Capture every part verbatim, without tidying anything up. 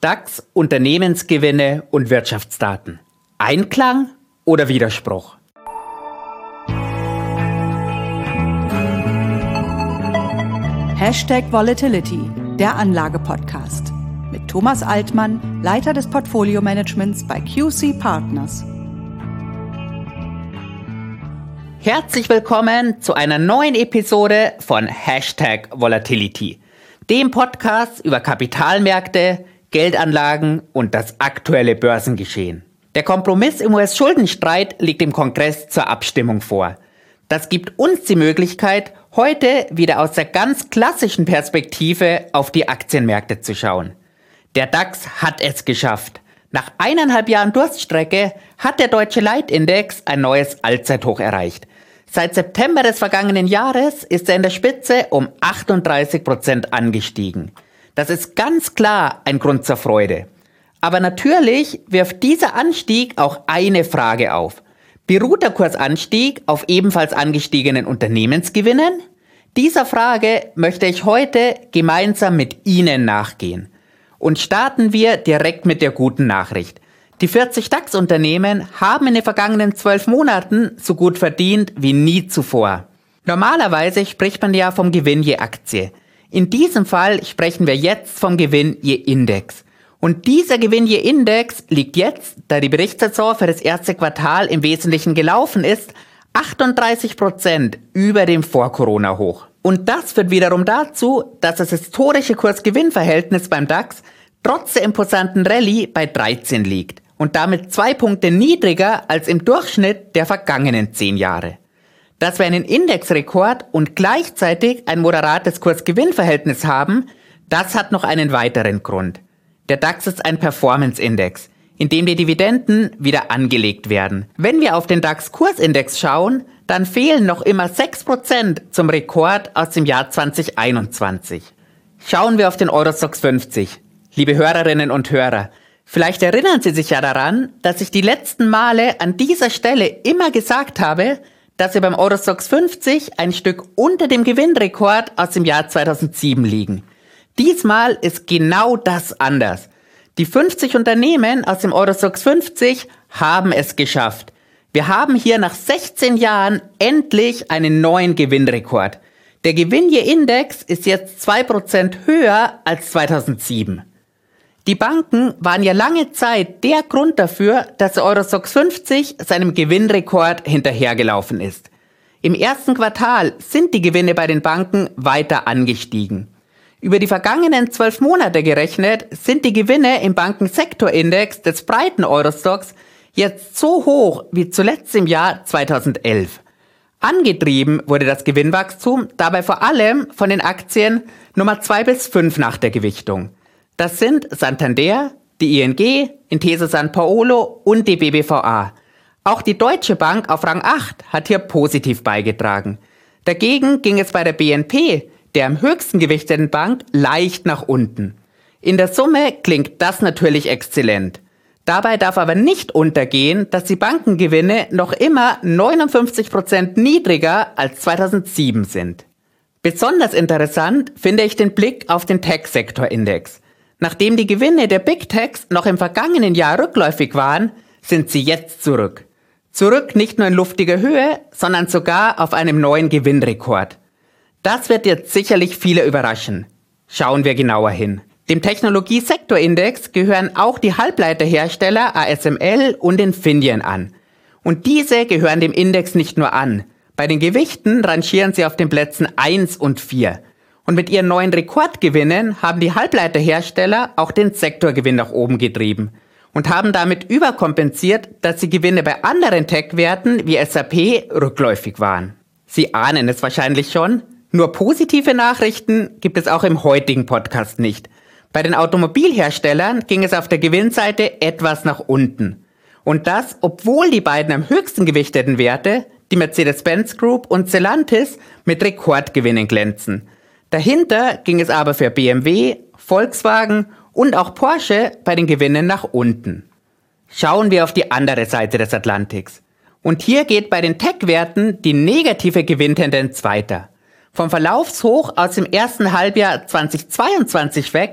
DAX, Unternehmensgewinne und Wirtschaftsdaten. Einklang oder Widerspruch? Hashtag Volatility, der Anlage-Podcast. Mit Thomas Altmann, Leiter des Portfolio-Managements bei Q C Partners. Herzlich willkommen zu einer neuen Episode von Hashtag Volatility, dem Podcast über Kapitalmärkte, Geldanlagen und das aktuelle Börsengeschehen. Der Kompromiss im U S-Schuldenstreit liegt im Kongress zur Abstimmung vor. Das gibt uns die Möglichkeit, heute wieder aus der ganz klassischen Perspektive auf die Aktienmärkte zu schauen. Der DAX hat es geschafft. Nach eineinhalb Jahren Durststrecke hat der deutsche Leitindex ein neues Allzeithoch erreicht. Seit September des vergangenen Jahres ist er in der Spitze um achtunddreißig Prozent angestiegen. Das ist ganz klar ein Grund zur Freude. Aber natürlich wirft dieser Anstieg auch eine Frage auf. Beruht der Kursanstieg auf ebenfalls angestiegenen Unternehmensgewinnen? Dieser Frage möchte ich heute gemeinsam mit Ihnen nachgehen. Und starten wir direkt mit der guten Nachricht. Die vierzig DAX-Unternehmen haben in den vergangenen zwölf Monaten so gut verdient wie nie zuvor. Normalerweise spricht man ja vom Gewinn je Aktie. In diesem Fall sprechen wir jetzt vom Gewinn je Index. Und dieser Gewinn je Index liegt jetzt, da die Berichtssaison für das erste Quartal im Wesentlichen gelaufen ist, achtunddreißig Prozent über dem Vor-Corona-Hoch. Und das führt wiederum dazu, dass das historische Kurs-Gewinn-Verhältnis beim DAX trotz der imposanten Rallye bei dreizehn liegt und damit zwei Punkte niedriger als im Durchschnitt der vergangenen zehn Jahre. Dass wir einen Indexrekord und gleichzeitig ein moderates Kurs-Gewinn-Verhältnis haben, das hat noch einen weiteren Grund. Der DAX ist ein Performance-Index, in dem die Dividenden wieder angelegt werden. Wenn wir auf den DAX-Kursindex schauen, dann fehlen noch immer sechs Prozent zum Rekord aus dem Jahr zwanzig einundzwanzig. Schauen wir auf den Eurostoxx fünfzig. Liebe Hörerinnen und Hörer, vielleicht erinnern Sie sich ja daran, dass ich die letzten Male an dieser Stelle immer gesagt habe, dass wir beim Eurostoxx fünfzig ein Stück unter dem Gewinnrekord aus dem Jahr zweitausendsieben liegen. Diesmal ist genau das anders. Die fünfzig Unternehmen aus dem Eurostoxx fünfzig haben es geschafft. Wir haben hier nach sechzehn Jahren endlich einen neuen Gewinnrekord. Der Gewinn je Index ist jetzt zwei Prozent höher als zweitausendsieben. Die Banken waren ja lange Zeit der Grund dafür, dass der Eurostoxx fünfzig seinem Gewinnrekord hinterhergelaufen ist. Im ersten Quartal sind die Gewinne bei den Banken weiter angestiegen. Über die vergangenen zwölf Monate gerechnet sind die Gewinne im Bankensektorindex des breiten Eurostoxx jetzt so hoch wie zuletzt im Jahr zweitausendelf. Angetrieben wurde das Gewinnwachstum dabei vor allem von den Aktien Nummer zwei bis fünf nach der Gewichtung. Das sind Santander, die I N G, Intesa Sanpaolo und die B B V A. Auch die Deutsche Bank auf Rang acht hat hier positiv beigetragen. Dagegen ging es bei der B N P, der am höchsten gewichteten Bank, leicht nach unten. In der Summe klingt das natürlich exzellent. Dabei darf aber nicht untergehen, dass die Bankengewinne noch immer neunundfünfzig Prozent niedriger als zweitausendsieben sind. Besonders interessant finde ich den Blick auf den Tech-Sektor-Index. Nachdem die Gewinne der Big Techs noch im vergangenen Jahr rückläufig waren, sind sie jetzt zurück. Zurück nicht nur in luftiger Höhe, sondern sogar auf einem neuen Gewinnrekord. Das wird jetzt sicherlich viele überraschen. Schauen wir genauer hin. Dem Technologie-Sektor-Index gehören auch die Halbleiterhersteller A S M L und Infineon an. Und diese gehören dem Index nicht nur an. Bei den Gewichten rangieren sie auf den Plätzen eins und vier. Und mit ihren neuen Rekordgewinnen haben die Halbleiterhersteller auch den Sektorgewinn nach oben getrieben und haben damit überkompensiert, dass die Gewinne bei anderen Tech-Werten wie S A P rückläufig waren. Sie ahnen es wahrscheinlich schon, nur positive Nachrichten gibt es auch im heutigen Podcast nicht. Bei den Automobilherstellern ging es auf der Gewinnseite etwas nach unten. Und das, obwohl die beiden am höchsten gewichteten Werte, die Mercedes-Benz Group und Stellantis, mit Rekordgewinnen glänzen. Dahinter ging es aber für B M W, Volkswagen und auch Porsche bei den Gewinnen nach unten. Schauen wir auf die andere Seite des Atlantiks. Und hier geht bei den Tech-Werten die negative Gewinntendenz weiter. Vom Verlaufshoch aus dem ersten Halbjahr zweitausendzweiundzwanzig weg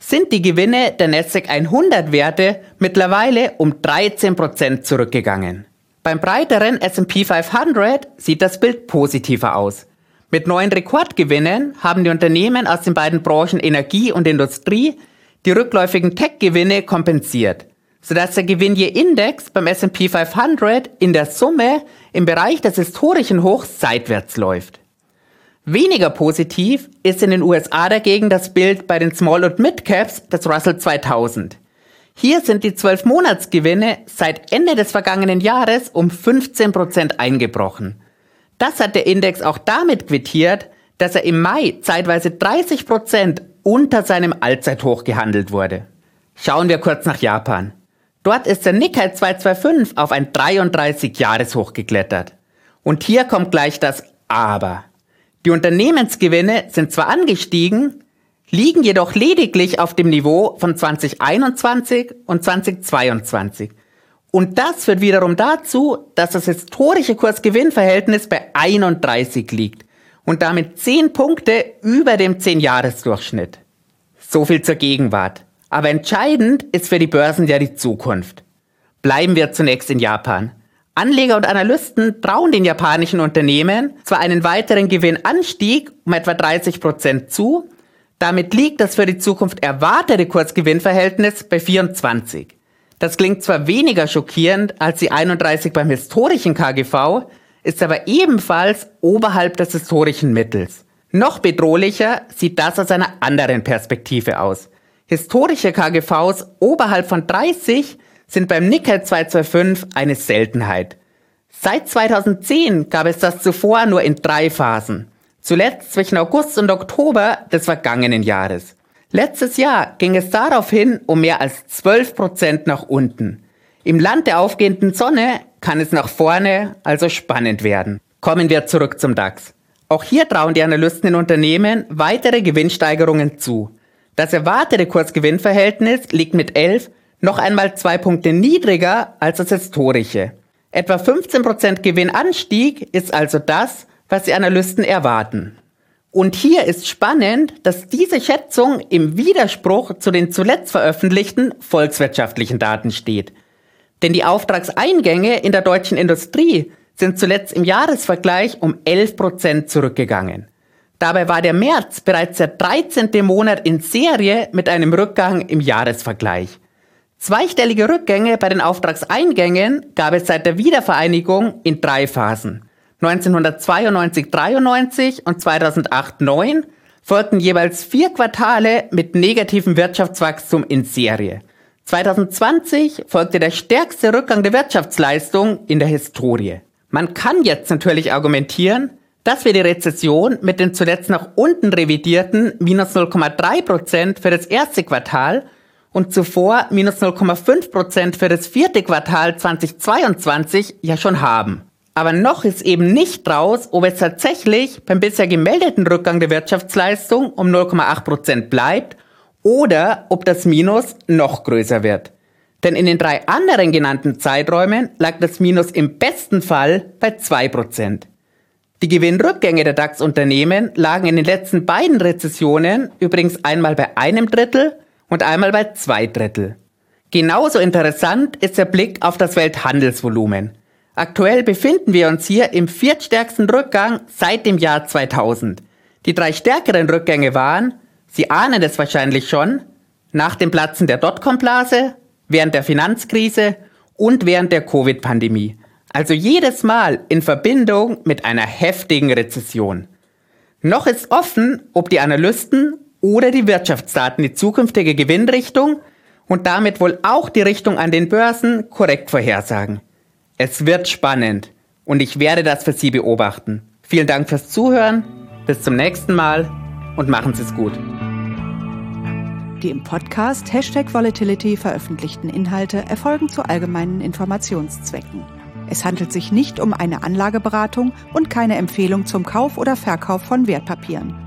sind die Gewinne der Nasdaq hundert Werte mittlerweile um dreizehn Prozent zurückgegangen. Beim breiteren S und P fünfhundert sieht das Bild positiver aus. Mit neuen Rekordgewinnen haben die Unternehmen aus den beiden Branchen Energie und Industrie die rückläufigen Tech-Gewinne kompensiert, sodass der Gewinn je Index beim S und P fünfhundert in der Summe im Bereich des historischen Hochs seitwärts läuft. Weniger positiv ist in den U S A dagegen das Bild bei den Small- und Mid-Caps des Russell zweitausend. Hier sind die zwölf Monatsgewinne seit Ende des vergangenen Jahres um fünfzehn Prozent eingebrochen. Das hat der Index auch damit quittiert, dass er im Mai zeitweise dreißig Prozent unter seinem Allzeithoch gehandelt wurde. Schauen wir kurz nach Japan. Dort ist der Nikkei zweihundertfünfundzwanzig auf ein dreiunddreißig-Jahres-Hoch geklettert. Und hier kommt gleich das Aber. Die Unternehmensgewinne sind zwar angestiegen, liegen jedoch lediglich auf dem Niveau von zweitausendeinundzwanzig und zweitausendzweiundzwanzig. Und das führt wiederum dazu, dass das historische Kurs-Gewinn-Verhältnis bei einunddreißig liegt und damit zehn Punkte über dem zehn-Jahres-Durchschnitt. So viel zur Gegenwart. Aber entscheidend ist für die Börsen ja die Zukunft. Bleiben wir zunächst in Japan. Anleger und Analysten trauen den japanischen Unternehmen zwar einen weiteren Gewinnanstieg um etwa dreißig Prozent zu, damit liegt das für die Zukunft erwartete Kursgewinnverhältnis bei vierundzwanzig. Das klingt zwar weniger schockierend als die einunddreißig beim historischen K G V, ist aber ebenfalls oberhalb des historischen Mittels. Noch bedrohlicher sieht das aus einer anderen Perspektive aus. Historische K G Vs oberhalb von dreißig sind beim Nikkei zweihundertfünfundzweißig eine Seltenheit. Seit zweitausendzehn gab es das zuvor nur in drei Phasen. Zuletzt zwischen August und Oktober des vergangenen Jahres. Letztes Jahr ging es daraufhin um mehr als zwölf Prozent nach unten. Im Land der aufgehenden Sonne kann es nach vorne also spannend werden. Kommen wir zurück zum DAX. Auch hier trauen die Analysten den Unternehmen weitere Gewinnsteigerungen zu. Das erwartete Kursgewinnverhältnis liegt mit elf noch einmal zwei Punkte niedriger als das historische. Etwa fünfzehn Prozent Gewinnanstieg ist also das, was die Analysten erwarten. Und hier ist spannend, dass diese Schätzung im Widerspruch zu den zuletzt veröffentlichten volkswirtschaftlichen Daten steht. Denn die Auftragseingänge in der deutschen Industrie sind zuletzt im Jahresvergleich um elf Prozent zurückgegangen. Dabei war der März bereits der dreizehnte Monat in Serie mit einem Rückgang im Jahresvergleich. Zweistellige Rückgänge bei den Auftragseingängen gab es seit der Wiedervereinigung in drei Phasen. neunzehnhundertzweiundneunzig dreiundneunzig und zweitausendacht neun folgten jeweils vier Quartale mit negativem Wirtschaftswachstum in Serie. zweitausendzwanzig folgte der stärkste Rückgang der Wirtschaftsleistung in der Historie. Man kann jetzt natürlich argumentieren, dass wir die Rezession mit den zuletzt nach unten revidierten minus null Komma drei Prozent für das erste Quartal und zuvor minus null Komma fünf Prozent für das vierte Quartal zweitausendzweiundzwanzig ja schon haben. Aber noch ist eben nicht raus, ob es tatsächlich beim bisher gemeldeten Rückgang der Wirtschaftsleistung um null Komma acht Prozent bleibt oder ob das Minus noch größer wird. Denn in den drei anderen genannten Zeiträumen lag das Minus im besten Fall bei zwei Prozent. Die Gewinnrückgänge der DAX-Unternehmen lagen in den letzten beiden Rezessionen übrigens einmal bei einem Drittel und einmal bei zwei Drittel. Genauso interessant ist der Blick auf das Welthandelsvolumen. Aktuell befinden wir uns hier im viertstärksten Rückgang seit dem Jahr zweitausend. Die drei stärkeren Rückgänge waren, Sie ahnen es wahrscheinlich schon, nach dem Platzen der Dotcom-Blase, während der Finanzkrise und während der Covid-Pandemie. Also jedes Mal in Verbindung mit einer heftigen Rezession. Noch ist offen, ob die Analysten oder die Wirtschaftsdaten die zukünftige Gewinnrichtung und damit wohl auch die Richtung an den Börsen korrekt vorhersagen. Es wird spannend und ich werde das für Sie beobachten. Vielen Dank fürs Zuhören, bis zum nächsten Mal und machen Sie es gut. Die im Podcast Hashtag Volatility veröffentlichten Inhalte erfolgen zu allgemeinen Informationszwecken. Es handelt sich nicht um eine Anlageberatung und keine Empfehlung zum Kauf oder Verkauf von Wertpapieren.